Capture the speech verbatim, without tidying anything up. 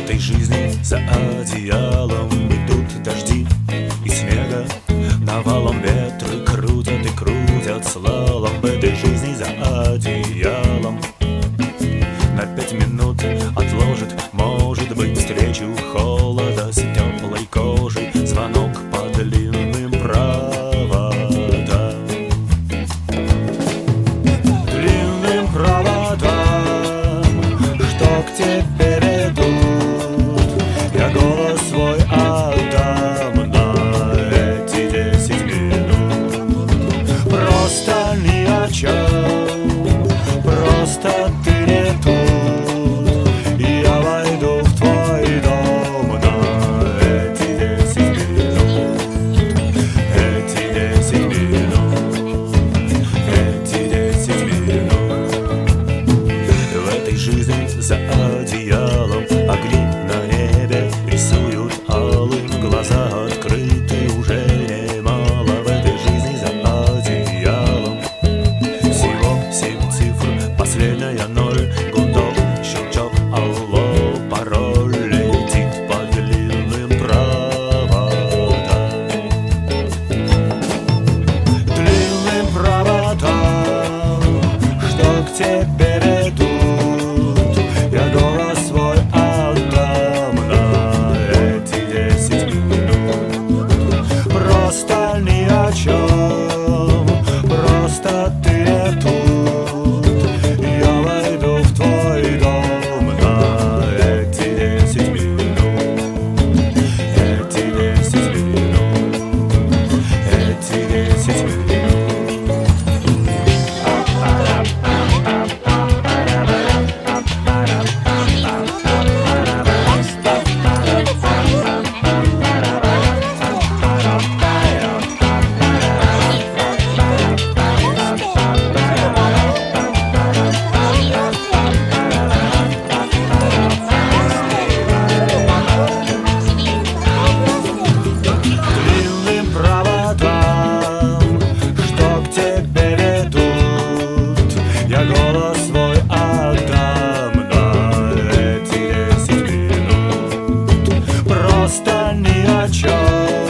этой жизни за одеялом идут дожди и снега, навалом ветры крутят и крутят слалом. В этой жизни за одеялом на пять минут отложит, может быть, встречу холода с теплой кожей, звонок по длинным проводам. Длинным проводам, что к тебе ведут, я голос свой отдам на эти десять минут. Просто ни о чем, просто ты не тут, я войду в твой дом на эти десять минут. Эти десять минут, эти десять минут. В этой жизни за одеялом огни на небе рисуют алым, глаза открыты уже немало. В этой жизни за одеялом всего семь цифр, последняя ноль, гудок, щелчок, алло, пароль летит по длинным проводам. Длинным проводам, что к тебе ведут, я голос свой отдам на эти десять минут. Просто ни о чем, просто ты не тут, я войду в твой дом на эти десять минут. Эти десять минут, эти десять минут. Длинным проводам, что к тебе ведут, я голос свой отдам на эти десять минут. Просто ни о чем,